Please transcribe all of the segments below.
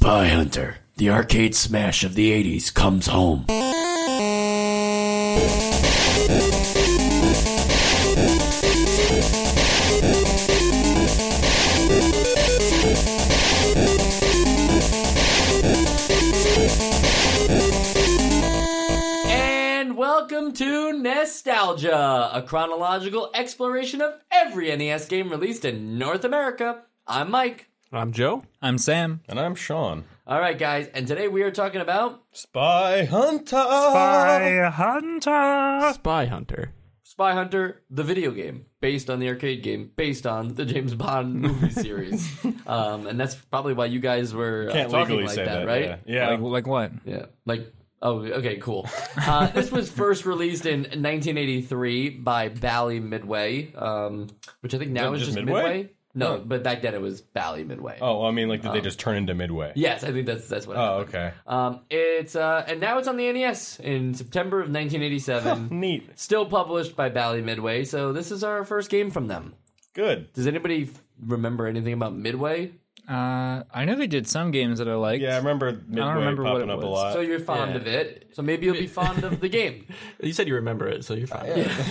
Spy Hunter, the arcade smash of the 80s, comes home. And welcome to Nostalgia, a chronological exploration of every NES game released in North America. I'm Mike. I'm Joe. I'm Sam. And I'm Sean. All right, guys, and today we are talking about Spy Hunter! Spy Hunter! Spy Hunter. Spy Hunter, the video game, based on the arcade game, based on the James Bond movie series. And that's probably why you guys were Can't talking legally like say that, right? Yeah. Like what? Yeah, like, oh, okay, cool. This was first released in 1983 by Bally Midway, which I think now is just Midway? No, but back then it was Bally Midway. Oh, I mean, like, did they just turn into Midway? Yes, I think that's what happened. Oh, okay. It's and now it's on the NES in September of 1987. Neat. Still published by Bally Midway, so this is our first game from them. Good. Does anybody remember anything about Midway? I know they did some games that I liked. Yeah, I remember Midway remember what popping it up a was. lot. So you're fond of it. So maybe you'll be fond of the game. You said you remember it, so you're fine.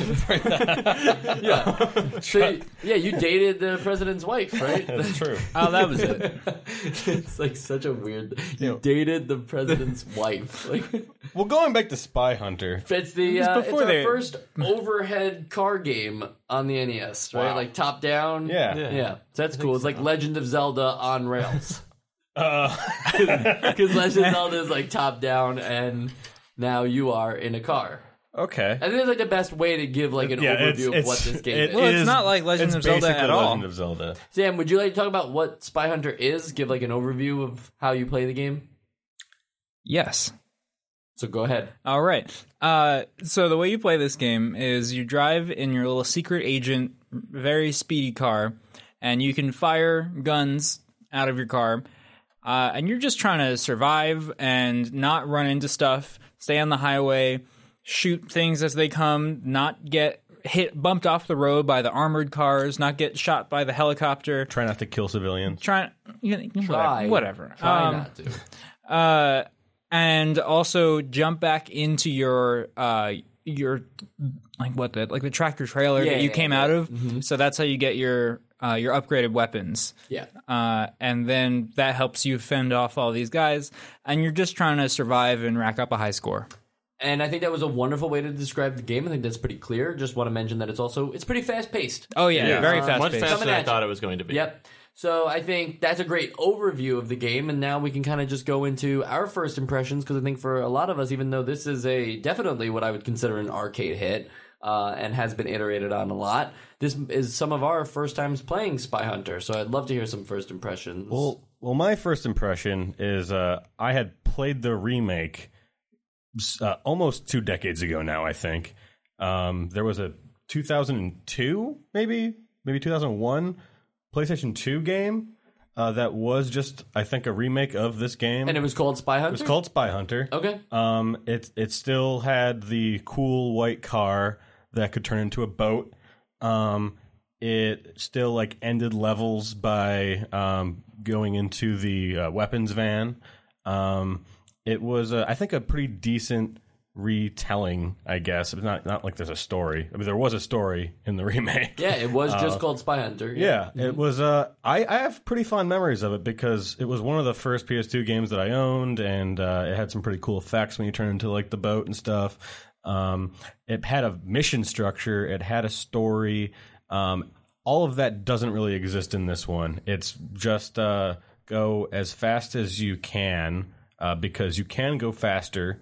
Yeah. So you dated the president's wife, right? That's true. Oh, that was it. It's like such a weird. You dated the president's wife. Like, Well, going back to Spy Hunter. it's the was it's before our they- first overhead car game on the NES, right? Wow. Like top down. Yeah. Yeah. So that's cool. It's like Legend of Zelda on rails. Uh, Because Legend of Zelda is like top down, and now you are in a car. Okay. I think it's like the best way to give like an overview of what this game is. Well, it's not like Legend of Zelda basically at all. Legend of Zelda. Sam, would you like to talk about what Spy Hunter is? Give like an overview of how you play the game? Yes. So go ahead. All right. So the way you play this game is you drive in your little secret agent, very speedy car, and you can fire guns out of your car. And you're just trying to survive and not run into stuff, stay on the highway, shoot things as they come, not get bumped off the road by the armored cars, not get shot by the helicopter. Try not to kill civilians. Try. Whatever. Try not to. And also jump back into your like the tractor trailer that you came out of. Mm-hmm. So that's how you get your upgraded weapons. Yeah. And then that helps you fend off all these guys, and you're just trying to survive and rack up a high score. And I think that was a wonderful way to describe the game. I think that's pretty clear. Just want to mention that it's pretty fast paced. Oh yeah. Very fast Much paced. faster Coming than I at thought you. it was going to be. Yep. So I think that's a great overview of the game, and now we can kind of just go into our first impressions, because I think for a lot of us, even though this is definitely what I would consider an arcade hit, and has been iterated on a lot, this is some of our first times playing Spy Hunter. So I'd love to hear some first impressions. Well, my first impression is I had played the remake almost 2 decades ago now, I think. There was a 2002, maybe 2001 PlayStation 2 game that was just, I think, a remake of this game. And it was called Spy Hunter? It was called Spy Hunter. Okay. It still had the cool white car that could turn into a boat. It still like ended levels by going into the weapons van. It was, I think, a pretty decent retelling, I guess. It's not like there's a story. I mean, there was a story in the remake. Yeah, it was just called Spy Hunter. Yeah, it was. I have pretty fond memories of it because it was one of the first PS2 games that I owned, and it had some pretty cool effects when you turn into like the boat and stuff. It had a mission structure. It had a story. All of that doesn't really exist in this one. It's just go as fast as you can because you can go faster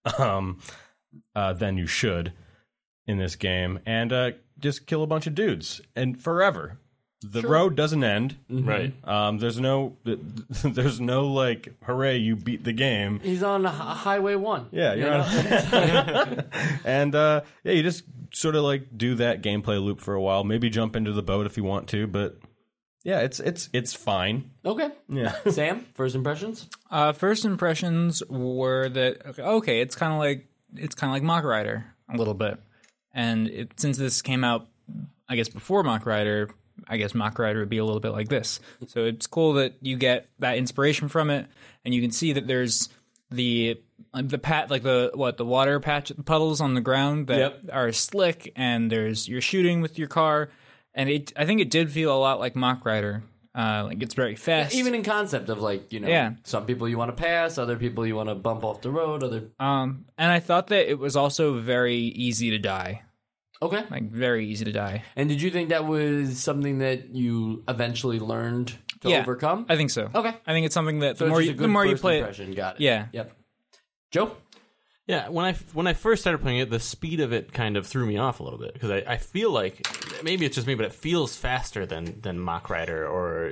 than you should in this game, and just kill a bunch of dudes and forever. The road doesn't end. Right. There's no like, hooray, you beat the game. He's on Highway 1. Yeah, you're on. And you just sort of like do that gameplay loop for a while. Maybe jump into the boat if you want to, but yeah, it's fine. Okay. Yeah. Sam, first impressions? First impressions were that okay, it's kind of like Mach Rider a little bit, and since this came out, I guess before Mach Rider, I guess Mach Rider would be a little bit like this. So it's cool that you get that inspiration from it, and you can see that there's the water patch puddles on the ground that are slick, and you're shooting with your car, and I think it did feel a lot like Mach Rider. Like it's very fast, even in concept of like some people you want to pass, other people you want to bump off the road, and I thought that it was also very easy to die. Okay, like very easy to die. And did you think that was something that you eventually learned to overcome? I think so. Okay, I think it's something that so the more you play impression. Got it. Yeah. Yep. Joe? Yeah, when I first started playing it, the speed of it kind of threw me off a little bit because I feel like maybe it's just me, but it feels faster than Mach Rider or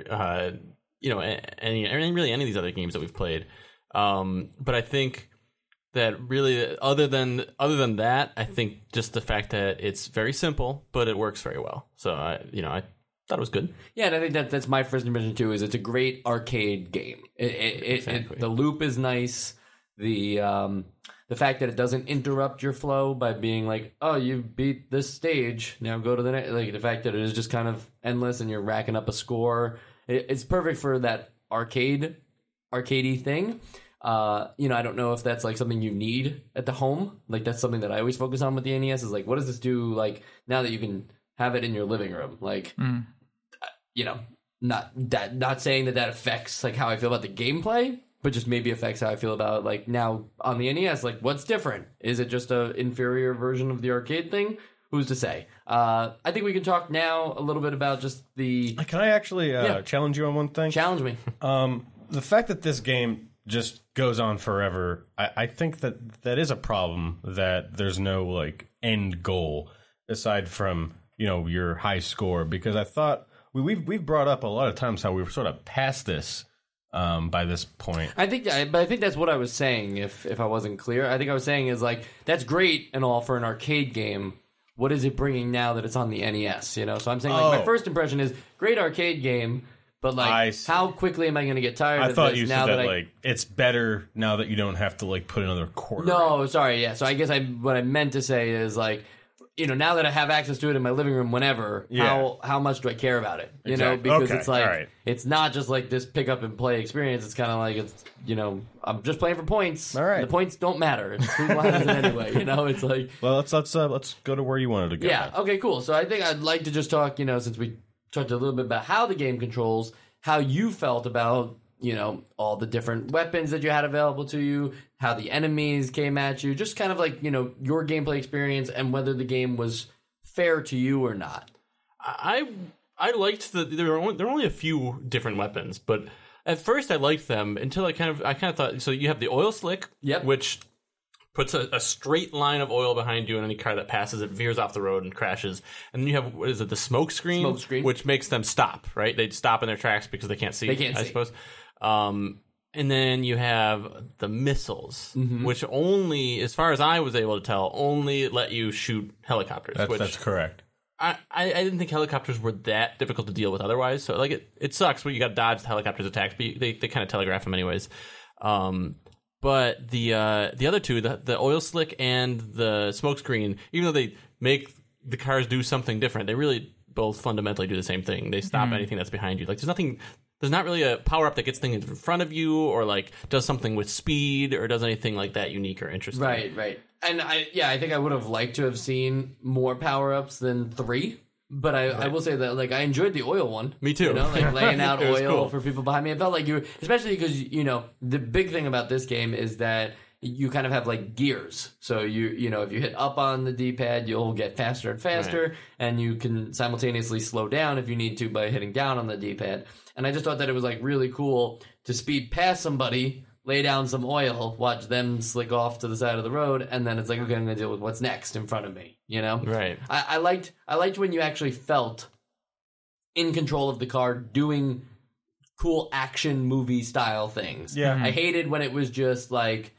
any of these other games that we've played. But I think that really other than that, I think just the fact that it's very simple, but it works very well. So I thought it was good. Yeah, and I think that's my first impression too. Is it's a great arcade game. Exactly. The loop is nice. The fact that it doesn't interrupt your flow by being like, oh, you beat this stage, now go to the next. Like the fact that it is just kind of endless and you're racking up a score. It's perfect for that arcadey thing. I don't know if that's like something you need at the home. Like that's something that I always focus on with the NES is like, what does this do? Like now that you can have it in your living room, like, not saying that affects like how I feel about the gameplay, but just maybe affects how I feel about like now on the NES. Like, what's different? Is it just a inferior version of the arcade thing? Who's to say? I think we can talk now a little bit about just the. Can I actually challenge you on one thing? Challenge me. The fact that this game just goes on forever, I think that is a problem. That there's no like end goal aside from your high score, because I thought we've brought up a lot of times how we've sort of past this. By this point, I think that's what I was saying. If I wasn't clear, I think I was saying is like that's great and all for an arcade game. What is it bringing now that it's on the NES? So I'm saying like my first impression is great arcade game, but like how quickly am I going to get tired? I thought you said that like it's better now that you don't have to like put another quarter. No, sorry, yeah. So I guess what I meant to say is like. Now that I have access to it in my living room whenever, how much do I care about it? Exactly. Because it's like, it's not just like this pick up and play experience. It's kind of like, it's, I'm just playing for points. All right. The points don't matter. It's who has it anyway. It's like. Well, let's go to where you wanted to go. Yeah. Okay, cool. So I think I'd like to just talk, since we talked a little bit about how the game controls, how you felt about, all the different weapons that you had available to you, how the enemies came at you, just kind of like, your gameplay experience and whether the game was fair to you or not. I liked there were only a few different weapons, but at first I liked them until I kind of thought, so you have the oil slick, which puts a straight line of oil behind you, and any car that passes it veers off the road and crashes. And then you have, the smoke screen, which makes them stop, right? They'd stop in their tracks because they can't see, I suppose. And then you have the missiles, which only, as far as I was able to tell, only let you shoot helicopters. That's correct. I didn't think helicopters were that difficult to deal with otherwise. So like it sucks when you got to dodge the helicopters' attacks, but they kind of telegraph them anyways. But the other two, the oil slick and the smoke screen, even though they make the cars do something different, they really both fundamentally do the same thing. They stop anything that's behind you. Like there's not really a power up that gets things in front of you, or like does something with speed, or does anything like that unique or interesting. Right. And I think I would have liked to have seen more power ups than 3. But I will say that like I enjoyed the oil one. Me too. Like laying out oil cool. for people behind me. It felt like especially because the big thing about this game is that you kind of have like gears. So if you hit up on the D-pad, you'll get faster and faster, and you can simultaneously slow down if you need to by hitting down on the D-pad. And I just thought that it was like really cool to speed past somebody, lay down some oil, watch them slick off to the side of the road, and then it's like, okay, I'm going to deal with what's next in front of me, Right. I liked when you actually felt in control of the car doing cool action movie style things. Yeah. I hated when it was just like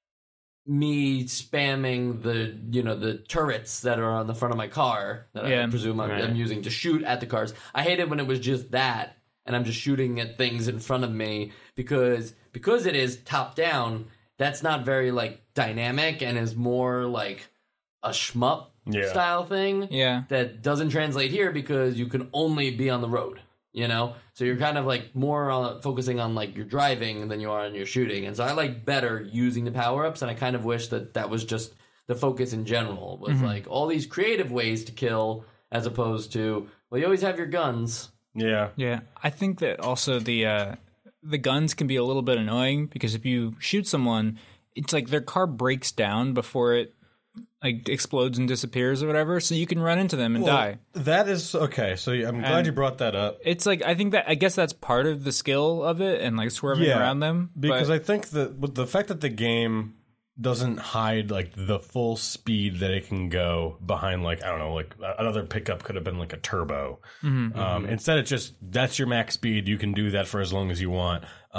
me spamming the turrets that are on the front of my car that I presume I'm using to shoot at the cars. I hated when it was just that, and I'm just shooting at things in front of me because it is top down. That's not very like dynamic and is more like a shmup style thing. Yeah. That doesn't translate here because you can only be on the road. You know, so you're kind of like more on focusing on like your driving than you are on your shooting, and so I like better using the power ups, and I kind of wish that was just the focus in general was like all these creative ways to kill as opposed to well, you always have your guns. Yeah. I think that also the guns can be a little bit annoying because if you shoot someone, it's like their car breaks down before it like explodes and disappears or whatever, so you can run into them and die. That is okay. So I'm glad you brought that up. It's like I guess that's part of the skill of it and like swerving around them. Because I think that with the fact that the game doesn't hide like the full speed that it can go behind, like I don't know, like another pickup could have been like a turbo. Instead, it's just that's your max speed. You can do that for as long as you want.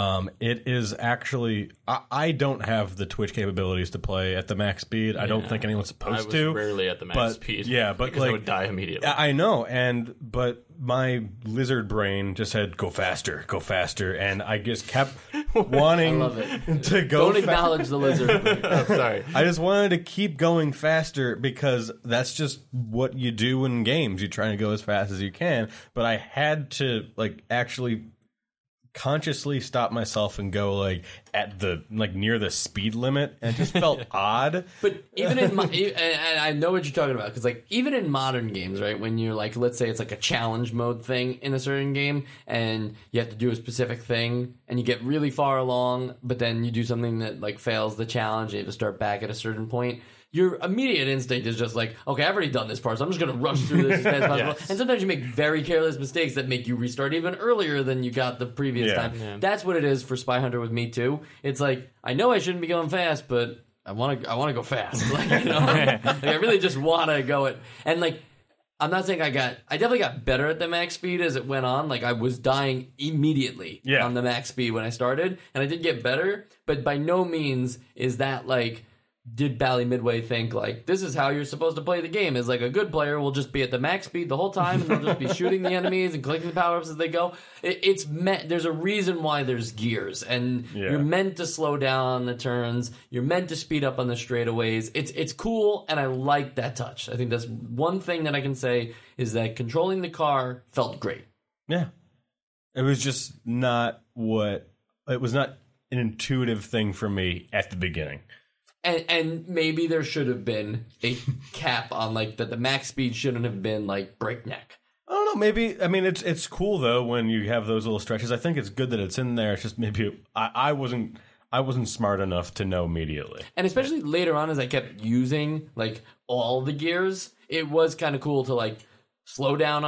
It is actually I don't have the Twitch capabilities to play at the max speed. I don't think anyone's supposed to. Rarely at the max speed. Yeah, but because like, I would die immediately. I know, but my lizard brain just said go faster, and I just kept wanting to go. Don't acknowledge the lizard brain. Oh, sorry. I just wanted to keep going faster because that's just what you do in games. You're trying to go as fast as you can, but I had to like actually consciously stop myself and go like at the like near the speed limit, and it just felt odd. But even in and I know what you're talking about because like even in modern games, right, when you're like, let's say it's like a challenge mode thing in a certain game and you have to do a specific thing and you get really far along, but then you do something that like fails the challenge and you have to start back at a certain point. Your immediate instinct is just like, okay, I've already done this part, so I'm just going to rush through this as fast as possible. And sometimes you make very careless mistakes that make you restart even earlier than you got the previous time. Yeah. That's what it is for Spy Hunter with me too. It's like I know I shouldn't be going fast, but I want to go fast. Like, you know, like, I really just want to go it. And like, I'm not saying I definitely got better at the max speed as it went on. Like I was dying immediately on the max speed when I started, and I did get better. But by no means is that like. Did Bally Midway think like this is how you're supposed to play the game? Is like a good player will just be at the max speed the whole time and they'll just be shooting the enemies and collecting the power ups as they go. There's a reason why there's gears, and you're meant to slow down on the turns. You're meant to speed up on the straightaways. It's cool, and I like that touch. I think that's one thing that I can say is that controlling the car felt great. Yeah, it was just not it was not an intuitive thing for me at the beginning. And maybe there should have been a cap on like that the max speed shouldn't have been like breakneck. I don't know. Maybe I mean it's cool though when you have those little stretches. I think it's good that it's in there. It's just maybe I wasn't smart enough to know immediately. And especially later on, as I kept using like all the gears, it was kind of cool to like slow down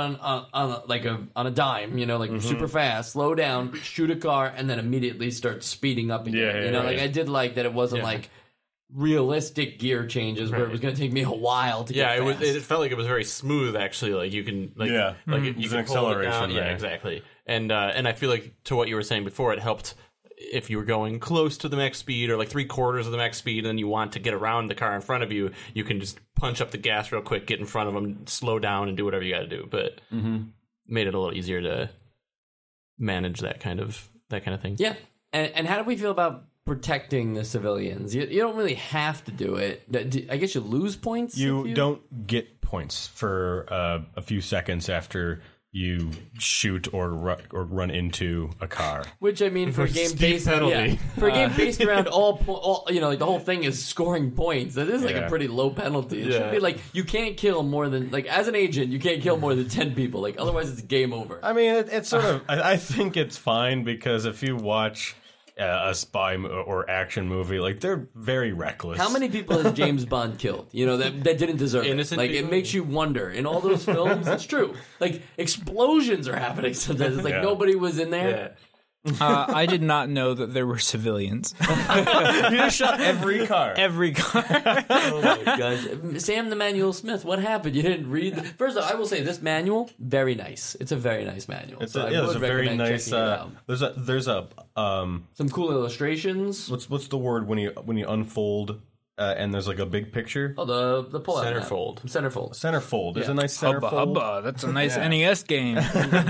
on a dime, you know, like super fast, slow down, shoot a car, and then immediately start speeding up again. You know, like I did like that it wasn't like realistic gear changes where it was going to take me a while to get fast. It felt like it was very smooth actually, like you can like you can acceleration hold it down. Exactly. And I feel like to what you were saying before, it helped if you were going close to the max speed or like 3/4 of the max speed and you want to get around the car in front of you, you can just punch up the gas real quick, get in front of them, slow down and do whatever you got to do. But made it a little easier to manage that kind of thing. Yeah. And how do we feel about protecting the civilians? You don't really have to do it. I guess you lose points. You don't get points for a few seconds after you shoot or run into a car. Which I mean, for a game based around all you know, like the whole thing is scoring points. That is like a pretty low penalty. It should be like you can't kill more than like as an agent you can't kill more than 10 people. Like otherwise it's game over. I mean, it's sort of. I think it's fine because if you watch a spy or action movie, like they're very reckless. How many people has James Bond killed? You know that didn't deserve innocent it. Like people? It makes you wonder. In all those films, it's true. Like explosions are happening sometimes. It's like nobody was in there. Yeah. I did not know that there were civilians. You just shot every car. Every car. Oh my gosh, Sam the Manual Smith. What happened? You didn't read. First of all, I will say this manual very nice. It's a very nice manual. It's a very nice. There's some cool illustrations. What's the word when you unfold and there's like a big picture? Oh, the pull-out centerfold. Centerfold. Centerfold. There's a nice centerfold. Hubba. That's a nice NES game.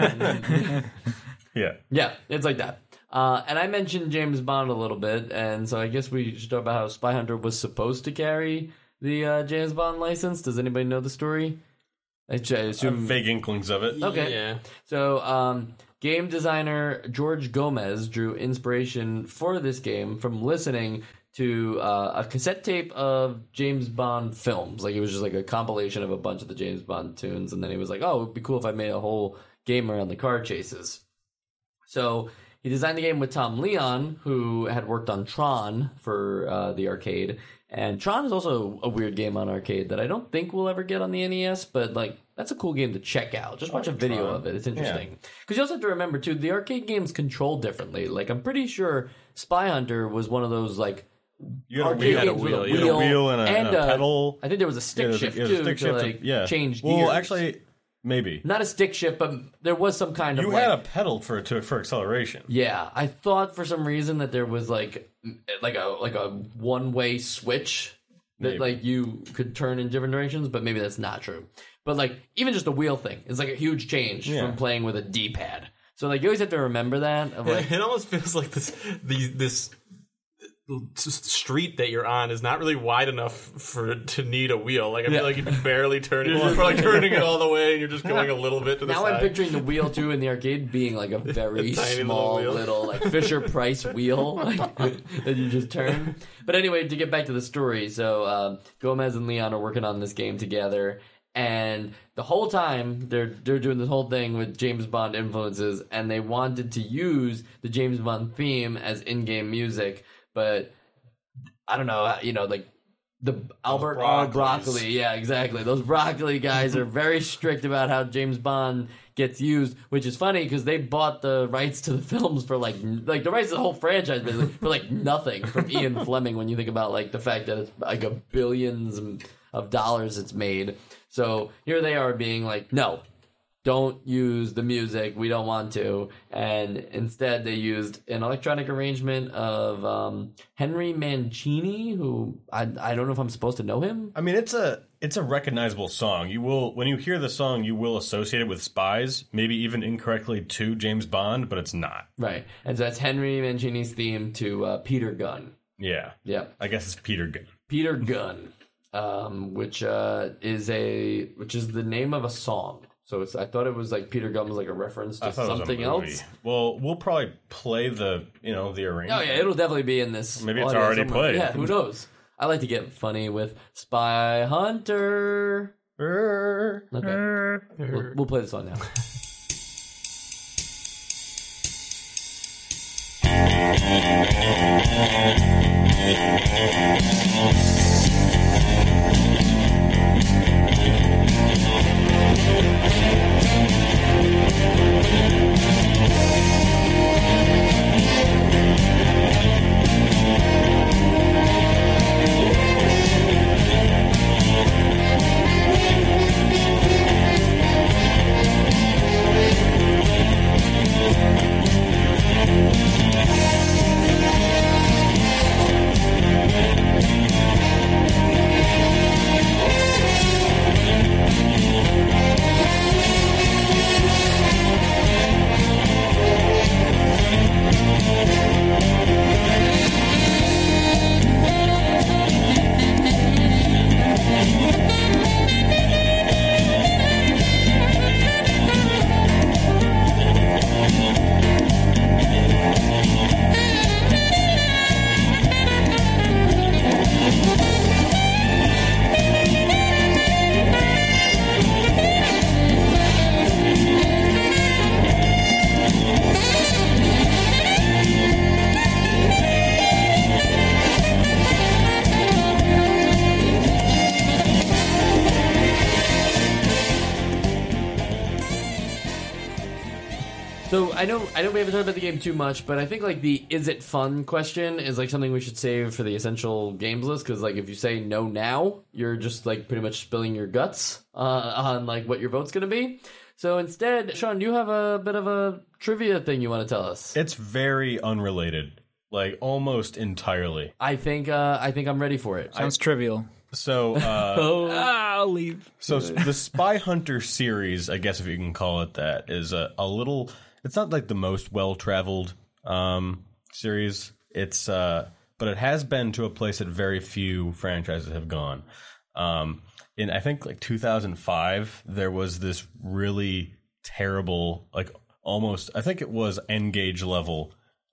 Yeah, it's like that. And I mentioned James Bond a little bit, and so I guess we should talk about how Spy Hunter was supposed to carry the James Bond license? Does anybody know the story? I assume Vague inklings of it. Okay. Yeah. So, game designer George Gomez drew inspiration for this game from listening to a cassette tape of James Bond films. Like, it was just like a compilation of a bunch of the James Bond tunes, and then he was like, oh, it would be cool if I made a whole game around the car chases. So he designed the game with Tom Leon, who had worked on Tron for the arcade. And Tron is also a weird game on arcade that I don't think we'll ever get on the NES, but like that's a cool game to check out. Just watch a video of it. It's interesting. Because you also have to remember, too, the arcade games control differently. Like, I'm pretty sure Spy Hunter was one of those, like, You had a wheel. You had a wheel and a pedal. I think there was a stick shift, too, to change gears. Well, actually, maybe. Not a stick shift, but there was some kind of, You had a pedal for acceleration. Yeah, I thought for some reason that there was, like a one-way switch that, like, you could turn in different directions, but maybe that's not true. But, like, even just the wheel thing is, like, a huge change from playing with a D-pad. So, like, you always have to remember that. Of, like, it almost feels like this street that you're on is not really wide enough to need a wheel. Like, I feel like you can barely turn it. You're like turning it all the way, and you're just going a little bit to the side. Now I'm picturing the wheel, too, in the arcade being, like, a very small little like, Fisher-Price wheel like, that you just turn. But anyway, to get back to the story, so Gomez and Leon are working on this game together, and the whole time they're doing this whole thing with James Bond influences, and they wanted to use the James Bond theme as in-game music, but I don't know, like the Albert R. Broccoli, yeah, exactly. Those Broccoli guys are very strict about how James Bond gets used, which is funny because they bought the rights to the films for like the rights to the whole franchise basically for like nothing from Ian Fleming. When you think about like the fact that it's like a billions of dollars it's made. So here they are being like, no, don't use the music. We don't want to. And instead they used an electronic arrangement of Henry Mancini, who I don't know if I'm supposed to know him. I mean, it's a recognizable song. You will, when you hear the song, you will associate it with Spies, maybe even incorrectly to James Bond, but it's not. Right. And so that's Henry Mancini's theme to Peter Gunn. Yeah. Yeah. I guess it's Peter Gunn. Peter Gunn. Which is the name of a song. So I thought it was like Peter Gunn was like a reference to something else. Well, we'll probably play the arrangement. Oh yeah, it'll definitely be in this. Maybe it's already played. Yeah, who knows? I like to get funny with Spy Hunter. Okay, we'll play the song now. So I know we haven't talked about the game too much, but I think like the is it fun question is like something we should save for the essential games list, because like if you say no now, you're just like pretty much spilling your guts on like what your vote's going to be. So instead, Sean, you have a bit of a trivia thing you want to tell us. It's very unrelated, like almost entirely. I think I'm ready for it. Sounds trivial. So I'll leave. So the Spy Hunter series, I guess if you can call it that, is a little. It's not like the most well-traveled series. It's but it has been to a place that very few franchises have gone. In I think like 2005, there was this really terrible, like almost, I think it was N-Gage level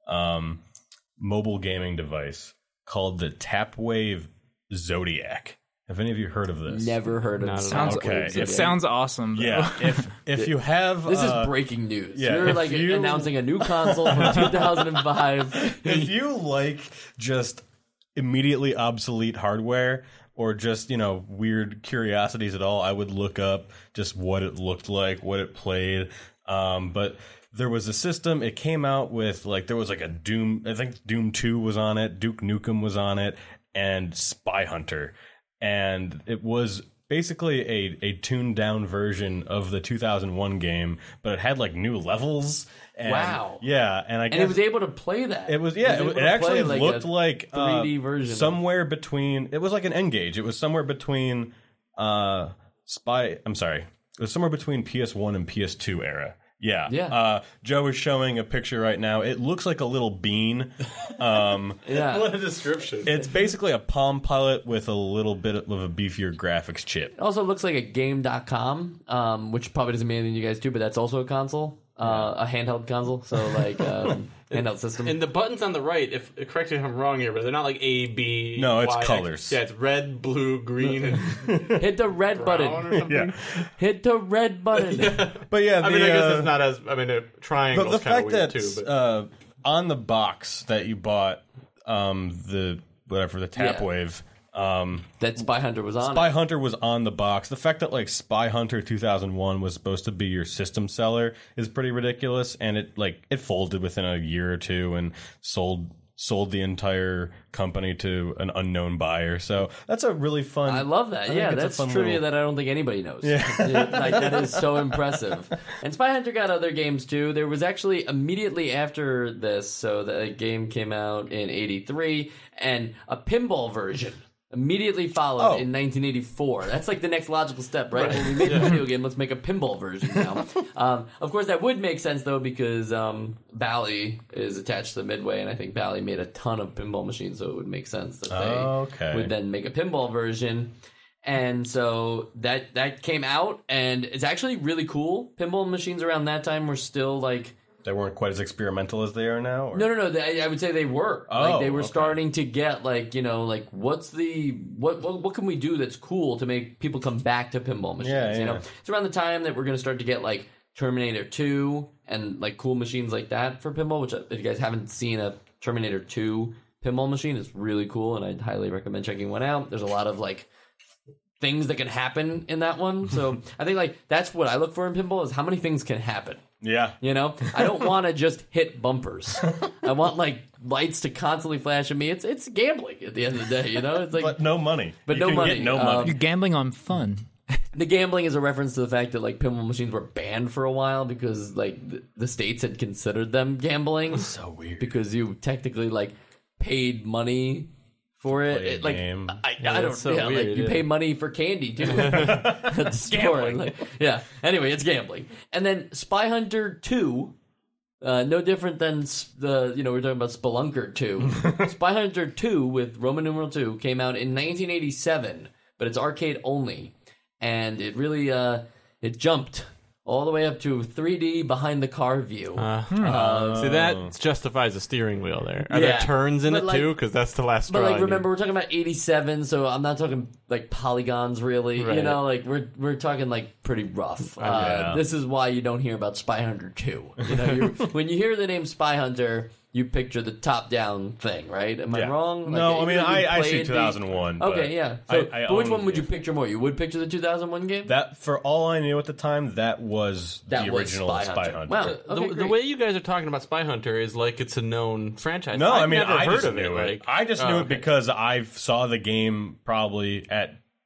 mobile gaming device called the Tapwave Zodiac. Have any of you heard of this? Never heard of it. Okay. It sounds awesome, though. Yeah, if you have... This is breaking news. yeah, You're like announcing a new console from 2005. If you like just immediately obsolete hardware or just, weird curiosities at all, I would look up just what it looked like, what it played. But there was a system, it came out with, like, there was like a Doom, I think Doom 2 was on it, Duke Nukem was on it, and Spy Hunter. And it was basically a tuned down version of the 2001 game, but it had like new levels. And, wow. Yeah, and I guess it was able to play that. It was it actually looked like 3D version. Somewhere between. It was like an N-Gage. It was somewhere between it was somewhere between PS1 and PS2 era. Yeah. Yeah. Joe is showing a picture right now. It looks like a little bean. Yeah. What a description. It's basically a Palm Pilot with a little bit of a beefier graphics chip. It also looks like a Game.com, which probably doesn't mean anything to you guys do, but that's also a console, a handheld console. So like handheld system. And the buttons on the right, correct me if I'm wrong here, but they're not like A, B, No, it's Y, colors. Yeah, it's red, blue, green, and Hit the red brown button. or something. Yeah. Hit the red button. But yeah, I mean, I guess it's not as. I mean, a triangle the is kind of fact weird that too. But on the box that you bought, the Tapwave. That Spy Hunter was on. Spy Hunter was on the box. The fact that like Spy Hunter 2001 was supposed to be your system seller is pretty ridiculous, and it folded within a year or two and sold the entire company to an unknown buyer. So that's a really fun. I love that. Yeah, that's trivia that I don't think anybody knows. Yeah. Like that is so impressive. And Spy Hunter got other games too. There was actually immediately after this, so the game came out in '83, and a pinball version immediately followed in 1984. That's like the next logical step, right? When we made a video game, let's make a pinball version now. Of course, that would make sense, though, because Bally is attached to Midway, and I think Bally made a ton of pinball machines, so it would make sense that they would then make a pinball version. And so that came out, and it's actually really cool. Pinball machines around that time were still like... They weren't quite as experimental as they are now? Or? No. I would say they were. They were starting to get what can we do that's cool to make people come back to pinball machines? Yeah. It's around the time that we're going to start to get like Terminator 2 and like cool machines like that for pinball, which if you guys haven't seen a Terminator 2 pinball machine, it's really cool, and I'd highly recommend checking one out. There's a lot of like things that can happen in that one. So I think like that's what I look for in pinball is how many things can happen. Yeah. I don't want to just hit bumpers. I want like lights to constantly flash at me. It's gambling at the end of the day, It's like but no money. But you no money. Get no money. You're gambling on fun. The gambling is a reference to the fact that like pinball machines were banned for a while because like the states had considered them gambling. So weird. Because you technically like paid money for it. Play a Like game. I don't so know. weird, Like you pay money for candy too at the store. Like, yeah. Anyway, it's gambling. And then Spy Hunter 2, no different than we're talking about Spelunker 2. Spy Hunter 2 with Roman numeral 2 came out in 1987, but it's arcade only, and it really it jumped all the way up to 3D behind the car view. See, that justifies a steering wheel there. Are there turns in it too? Because that's the last straw. But like, remember, we're talking about 87, so I'm not talking like polygons, really. Right. Like we're talking like pretty rough. Yeah. This is why you don't hear about Spy Hunter 2. When you hear the name Spy Hunter, you picture the top-down thing, right? Am I wrong? No, I mean, I see played 2001. Okay, yeah. So, I but which one own- would you picture more? You would picture the 2001 game? That, for all I knew at the time, that was the was original Spy Hunter. Wow. Okay, the great. way you guys are talking about Spy Hunter is like it's a known franchise. No, I've I mean, never I heard just of knew it. it. Like, I just knew it okay. because I saw the game probably at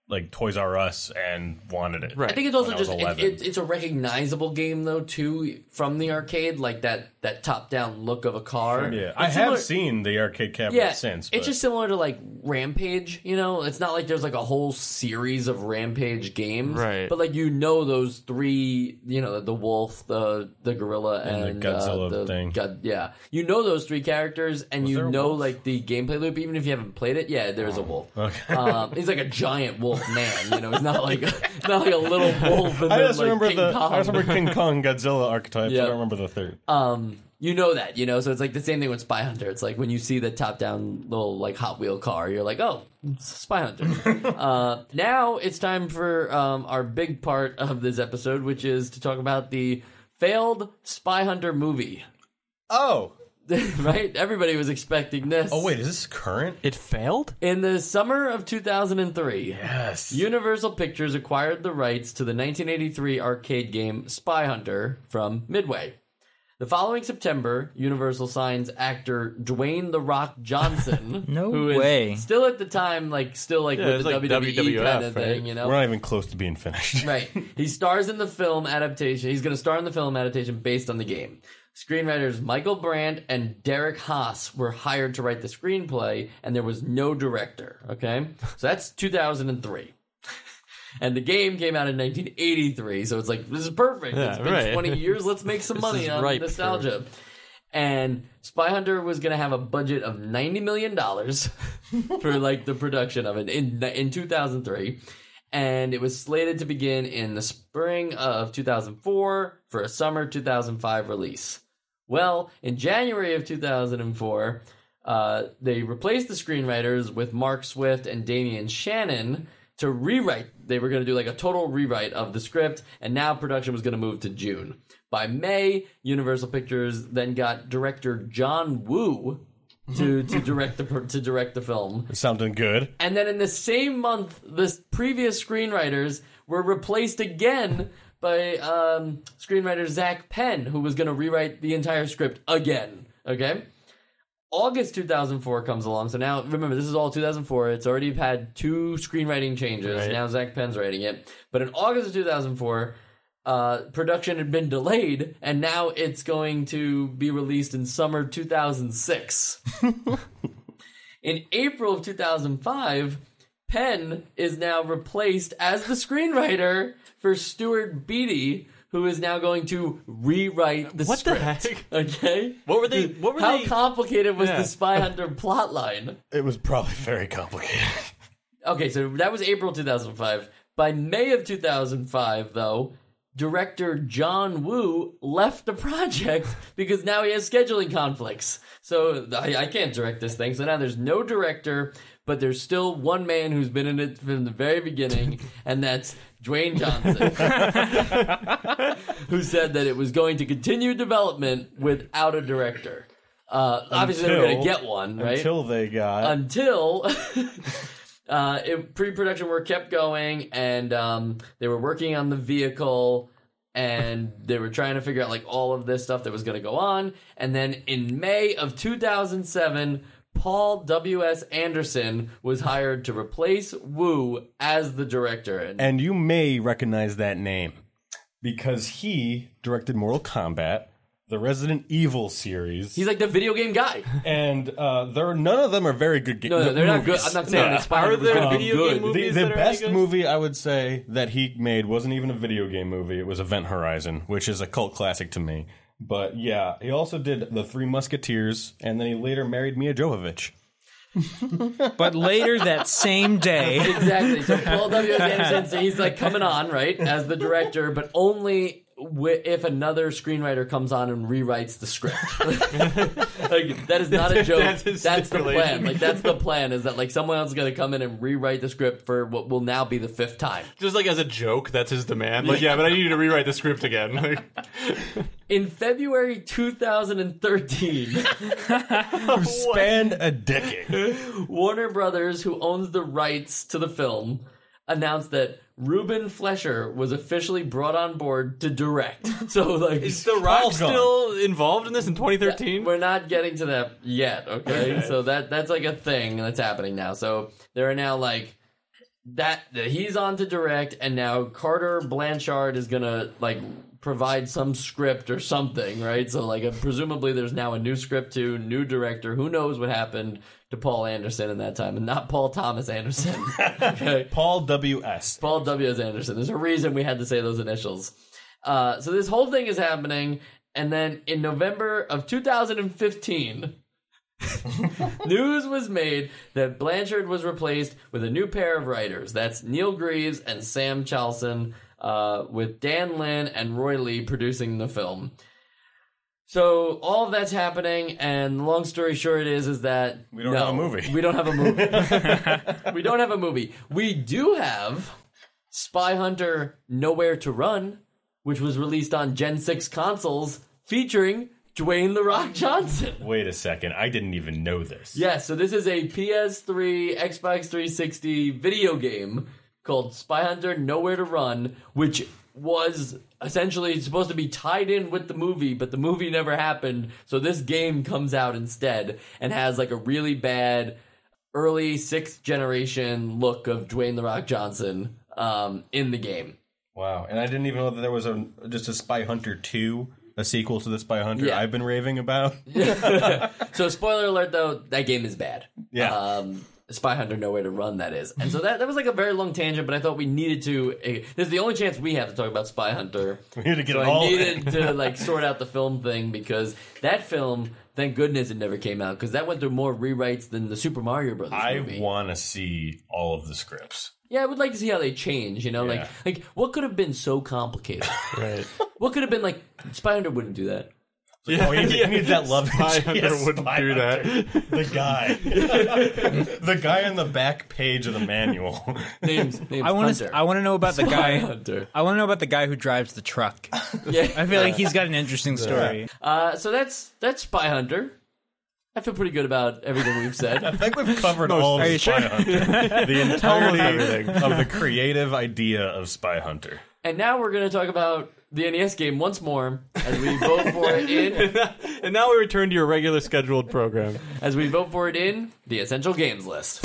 like Toys R Us and wanted it. Right. I think it's also when I was just 11. it's a recognizable game though too from the arcade, like that top down look of a car. Yeah, It's I similar- have seen the arcade cabinet Yeah, since. it's but- just similar to like Rampage. You know, it's not like there's like a whole series of Rampage games, Right. But like those three, the wolf, the gorilla, and the Godzilla the thing. yeah, those three characters, and Was there a wolf? like the gameplay loop. Even if you haven't played it, yeah, there's a wolf. Okay. He's like a giant wolf man. He's not like a little wolf. And I then, just like, remember King Kong. I just remember King Kong Godzilla archetypes. Yeah. I don't remember the third. You know that, so it's like the same thing with Spy Hunter. It's like when you see the top-down little like Hot Wheel car, you're like, oh, it's Spy Hunter. Now it's time for our big part of this episode, which is to talk about the failed Spy Hunter movie. Oh. Right? Everybody was expecting this. Oh wait, is this current? It failed? In the summer of 2003, Yes. Universal Pictures acquired the rights to the 1983 arcade game Spy Hunter from Midway. The following September, Universal signs actor Dwayne "The Rock" Johnson, No who is way. still at the time, with it's the like WWE kind of WWF, thing, right? We're not even close to being finished. Right. He stars in the film adaptation. He's going to star in the film adaptation based on the game. Screenwriters Michael Brandt and Derek Haas were hired to write the screenplay, and there was no director. Okay? So that's 2003. And the game came out in 1983, so it's like, this is perfect. Yeah, It's been right. 20 years. Let's make some money is on ripe nostalgia. And Spy Hunter was going to have a budget of $90 million for like the production of it in 2003. And it was slated to begin in the spring of 2004 for a summer 2005 release. Well, in January of 2004, they replaced the screenwriters with Mark Swift and Damian Shannon to rewrite. They were going to do like a total rewrite of the script, and now production was going to move to June. By May, Universal Pictures then got director John Woo to direct the film. Something good. And then in the same month, the previous screenwriters were replaced again by screenwriter Zach Penn, who was going to rewrite the entire script again. Okay? August 2004 comes along. So now, remember, this is all 2004. It's already had 2 screenwriting changes. Right. Now Zach Penn's writing it. But in August of 2004, production had been delayed, and now it's going to be released in summer 2006. In April of 2005, Penn is now replaced as the screenwriter for Stuart Beattie, who is now going to rewrite the What the script. heck? Okay? What were they? How complicated was Yeah. the Spy Hunter plotline? It was probably very complicated. Okay, so that was April 2005. By May of 2005, though, director John Woo left the project because now he has scheduling conflicts. So I can't direct this thing. So now there's no director, but there's still one man who's been in it from the very beginning, and that's Dwayne Johnson, who said that it was going to continue development without a director. Obviously, they were going to get one, right? Until they got... Until pre-production work kept going, and they were working on the vehicle, and they were trying to figure out like all of this stuff that was going to go on. And then in May of 2007, Paul W.S. Anderson was hired to replace Wu as the director. And you may recognize that name because he directed Mortal Kombat, the Resident Evil series. He's like the video game guy. And none of them are very good games. No, they're not good. I'm not saying that Spy Hunter was there gonna be video good. game movies The that are best any good? movie I would say that he made wasn't even a video game movie. It was Event Horizon, which is a cult classic to me. But yeah, he also did The Three Musketeers, and then he later married Mia Jovovich. But later that same day, Exactly. So Paul W.S. Anderson, so he's like coming on, right, as the director, but only if another screenwriter comes on and rewrites the script. Like, that is not a joke. That's his That's the stipulation. plan. Like, that's the plan, is that like someone else is going to come in and rewrite the script for what will now be the 5th time. Just like as a joke, that's his demand. Like, yeah, but I need you to rewrite the script again. Like, In February 2013, Who spanned a decade. Warner Brothers, who owns the rights to the film, announced that Ruben Flesher was officially brought on board to direct. So, like, is The Rock Paul's gone. still involved in this in 2013? we're not getting to that yet, okay? So that's like a thing that's happening now. So there are now like that he's on to direct, and now Carter Blanchard is gonna provide some script or something, right? So presumably there's now a new script too, new director. Who knows what happened to Paul Anderson in that time, and not Paul Thomas Anderson. Okay? Paul W.S. Paul W.S. Anderson. There's a reason we had to say those initials. So this whole thing is happening, and then in November of 2015, news was made that Blanchard was replaced with a new pair of writers. That's Neil Greaves and Sam Chalson, with Dan Lin and Roy Lee producing the film. So all of that's happening, and long story short is that we don't have a movie. We don't have a movie. We don't have a movie. We do have Spy Hunter Nowhere to Run, which was released on Gen 6 consoles, featuring Dwayne "The Rock" Johnson. Wait a second. I didn't even know this. Yeah, so this is a PS3, Xbox 360 video game called Spy Hunter Nowhere to Run, which was essentially supposed to be tied in with the movie, but the movie never happened. So this game comes out instead and has a really bad early 6th generation look of Dwayne "The Rock" Johnson in the game. Wow. And I didn't even know that there was just a Spy Hunter 2, a sequel to the Spy Hunter I've been raving about. So spoiler alert, though, that game is bad. Yeah. Spy Hunter Nowhere to Run, that is. And so that was a very long tangent, but I thought we needed to... This is the only chance we have to talk about Spy Hunter. We need to get so it all I needed to sort out the film thing, because that film, thank goodness it never came out, because that went through more rewrites than the Super Mario Brothers movie. I want to see all of the scripts. Yeah, I would like to see how they change, Yeah. Like what could have been so complicated? Right. What could have been Spy Hunter wouldn't do that. Oh, you need that love. Spy Hunter wouldn't do that. The guy. The guy on the back page of the manual. Name's I want to know about the guy. Hunter. I want to know about the guy who drives the truck. Yeah. I feel like he's got an interesting story. So that's Spy Hunter. I feel pretty good about everything we've said. I think we've covered all of Spy Hunter. The entirety of the creative idea of Spy Hunter. And now we're going to talk about the NES game once more as we vote for it in. And now we return to your regular scheduled program. As we vote for it in the Essential Games list.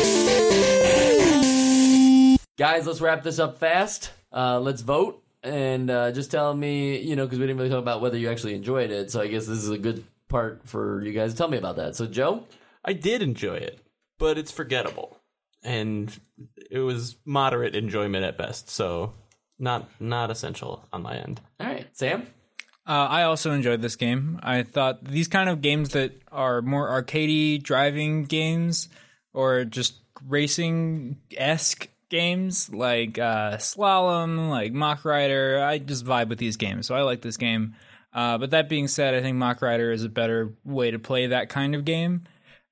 Guys, let's wrap this up fast. Let's vote. And just tell me, because we didn't really talk about whether you actually enjoyed it. So I guess this is a good part for you guys to tell me about that. So, Joe? I did enjoy it, but it's forgettable. And it was moderate enjoyment at best, so not essential on my end. All right. Sam? I also enjoyed this game. I thought these kind of games that are more arcadey driving games or just racing-esque games like Slalom, like Mach Rider, I just vibe with these games, so I like this game. But that being said, I think Mach Rider is a better way to play that kind of game.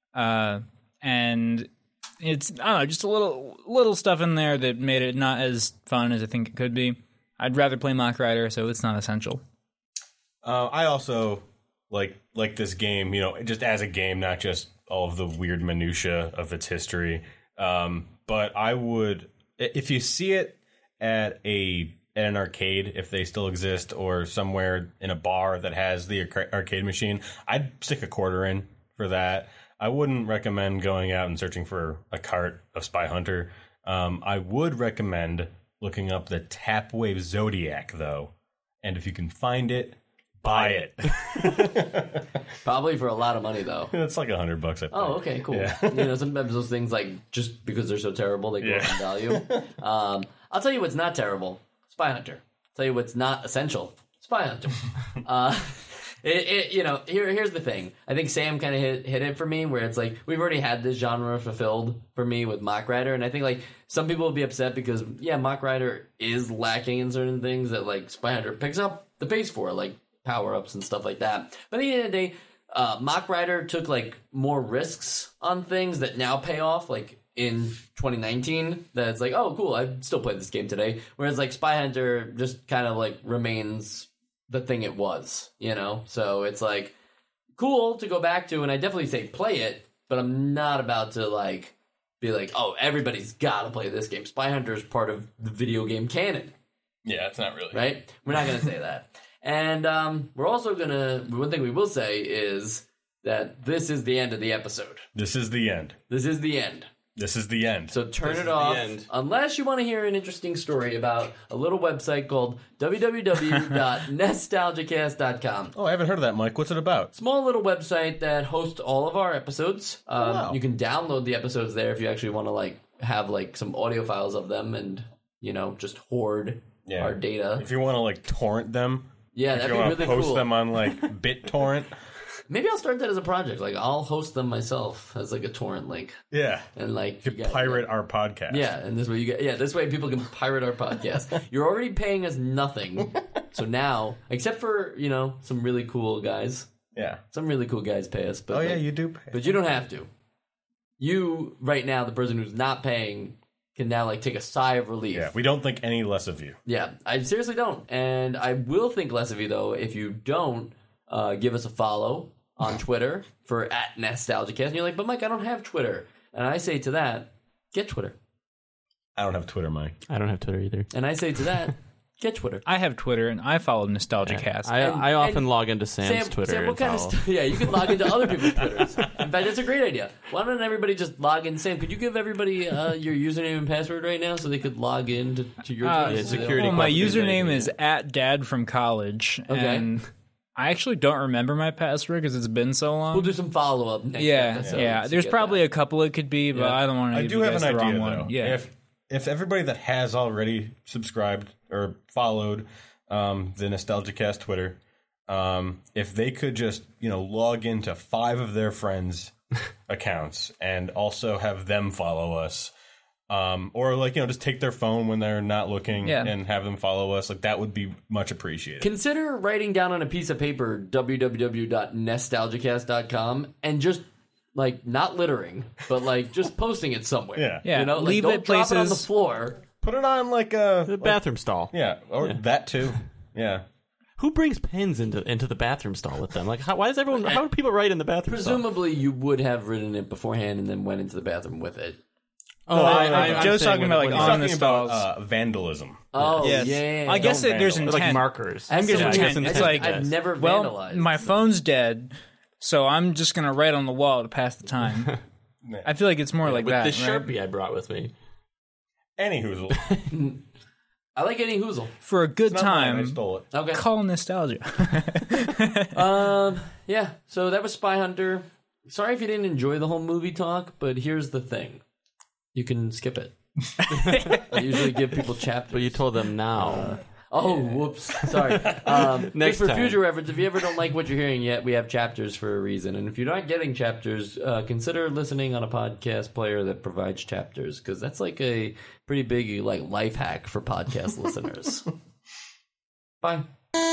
And it's, I don't know, just a little stuff in there that made it not as fun as I think it could be. I'd rather play Mach Rider, so it's not essential. I also like this game, just as a game, not just all of the weird minutia of its history. But I would, if you see it at an arcade, if they still exist, or somewhere in a bar that has the arcade machine, I'd stick a quarter in for that. I wouldn't recommend going out and searching for a cart of Spy Hunter. I would recommend looking up the Tapwave Zodiac, though. And if you can find it, buy it. Probably for a lot of money, though. It's like $100, I think. Oh, okay, cool. Yeah. Sometimes those things, just because they're so terrible, they go up in value. I'll tell you what's not terrible. Spy Hunter. I'll tell you what's not essential. Spy Hunter. Here's the thing. I think Sam kind of hit it for me, where it's we've already had this genre fulfilled for me with Mach Rider, and I think some people will be upset because Mach Rider is lacking in certain things that Spy Hunter picks up the pace for, like power ups and stuff like that. But at the end of the day, Mach Rider took more risks on things that now pay off, in 2019, that it's oh cool, I'd still play this game today. Whereas Spy Hunter just kind of remains the thing it was, So it's cool to go back to, and I definitely say play it, but I'm not about to be oh, everybody's got to play this game. Spy Hunter is part of the video game canon. Yeah, it's not really. Right? We're not going to say that. And we're also going to, one thing we will say is that this is the end of the episode. This is the end. This is the end. This is the end. So turn it off unless you want to hear an interesting story about a little website called www.nostalgicast.com. Oh, I haven't heard of that, Mike. What's it about? Small little website that hosts all of our episodes. Wow. You can download the episodes there if you actually want to like have like some audio files of them and just hoard our data. If you want to like torrent them, that'd be really post cool. them on like BitTorrent. Maybe I'll start that as a project. Like I'll host them myself as like a torrent link. Yeah, and like you pirate our podcast. Yeah, and this way you get this way people can pirate our podcast. You're already paying us nothing, so now except for some really cool guys. Yeah, some really cool guys pay us. But you do pay. But you don't have to. You right now, the person who's not paying, can now like take a sigh of relief. Yeah, we don't think any less of you. Yeah, I seriously don't, and I will think less of you though if you don't give us a follow on Twitter for @NostalgiaCast. And you're like, but Mike, I don't have Twitter. And I say to that, get Twitter. I don't have Twitter, Mike. I don't have Twitter either. And I say to that, get Twitter. I have Twitter, and I follow NostalgiaCast. I often log into Sam's Twitter. Sam, what and kind of stuff? Yeah, you can log into other people's Twitters. In fact, that's a great idea. Why don't everybody just log in? Sam, could you give everybody your username and password right now so they could log in to your Twitter? Security. Well, my username is @dadfromcollege. Okay. And I actually don't remember my password because it's been so long. We'll do some follow-up next episode. Yeah. There's probably a couple it could be, but I don't want to give you guys the wrong one. Though. Yeah. If everybody that has already subscribed or followed the NostalgiaCast Twitter, if they could just log into 5 of their friends' accounts and also have them follow us, or just take their phone when they're not looking and have them follow us, like that would be much appreciated. Consider writing down on a piece of paper www.nostalgicast.com and just like not littering, but like just posting it somewhere. Yeah. Leave don't it drop places it on the floor. Put it on like the bathroom stall. Yeah, or that too. Yeah. Who brings pens into the bathroom stall with them? Like, how do people write in the bathroom stall? Presumably, you would have written it beforehand and then went into the bathroom with it. Oh, Joe's talking about like on the stalls. Vandalism. Oh, yes. yeah. I guess there's intent. Like markers. I think there's intent. It's like I've never vandalized. my phone's dead, so I'm just gonna write on the wall to pass the time. I feel like it's more like with that. The right? Sharpie I brought with me. Any hoozle. I like any hoozle. For a good Not time. mine, I stole it. Okay. Call nostalgia. Yeah. So that was Spy Hunter. Sorry if you didn't enjoy the whole movie talk, but here's the thing: you can skip it. I usually give people chapters. But you told them now. Whoops. Sorry. Next for time. future reference, if you ever don't like what you're hearing yet, we have chapters for a reason. And if you're not getting chapters, consider listening on a podcast player that provides chapters, because that's like a pretty big life hack for podcast listeners. Bye.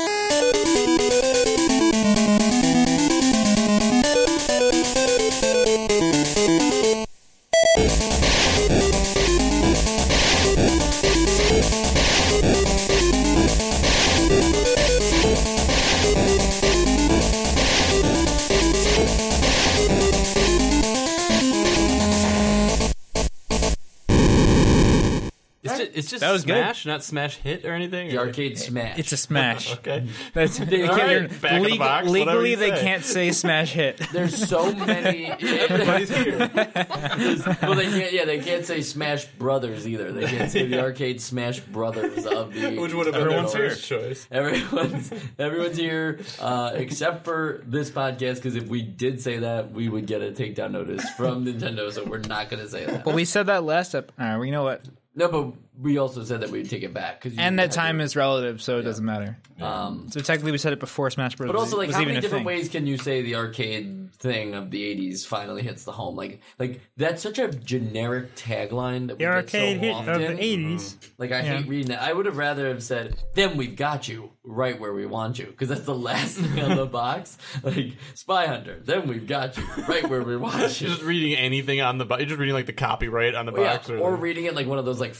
It's just That was good. Smash, not Smash Hit or anything? The arcade smash. It's a smash. Okay. That's, they All can't, right, back of the box, whatever legally, you they say. can't say smash hit. There's so many. Everybody's here. Well, they can't. Yeah, they can't say Smash Brothers either. They can't say the arcade Smash Brothers of the. Which would have been their Everyone's here. first choice. Everyone's here, except for this podcast. Because if we did say that, we would get a takedown notice from Nintendo. So we're not going to say that. But we said that last episode. You know what? No, but we also said that we'd take it back. And that time is relative, so it doesn't matter. So technically, we said it before Smash Bros. But also, like, was how even many a different thing. ways can you say the arcade thing of the '80s finally hits the home? Like that's such a generic tagline that we The get arcade so hit often. of the '80s. Like, I hate reading it. I would have rather have said, "Then we've got you right where we want you," because that's the last thing on the box. Like Spy Hunter. Then we've got you right where we want you. You're just reading anything on the box. You're just reading like the copyright on the box. Or reading it like one of those like fast-paced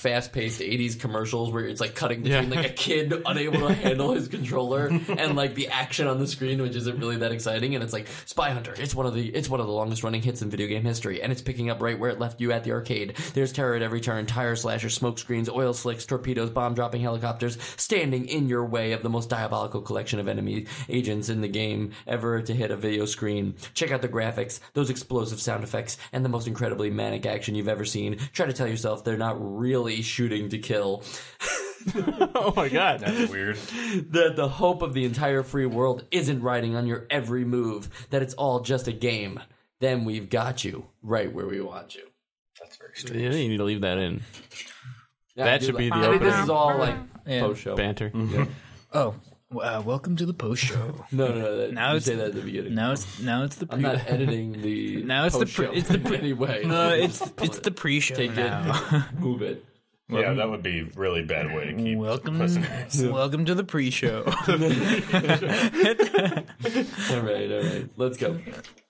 based 80s commercials where it's like cutting between like a kid unable to handle his controller and like the action on the screen, which isn't really that exciting. And it's like Spy Hunter. It's one of the longest running hits in video game history, and it's picking up right where it left you at the arcade. There's terror at every turn, tire slashers, smoke screens, oil slicks, torpedoes, bomb dropping helicopters standing in your way of the most diabolical collection of enemy agents in the game ever to hit a video screen. Check out the graphics, those explosive sound effects, and the most incredibly manic action you've ever seen. Try to tell yourself they're not really shooting to kill. Oh my god, That's weird. That the hope of the entire free world isn't riding on your every move, that it's all just a game. Then we've got you right where we want you. That's very strange. yeah, you need to leave that in. Yeah, That should be the I think opening. this is all like post show Banter. Oh, welcome to the post show. No. Now You it's- say that at the beginning. Now it's the pre. I'm not editing the Now it's the post-show it's the in any way. it's the pre-show Take now. it, move it. Yeah, that would be a really bad way to keep Welcome to the pre-show. All right. Let's go.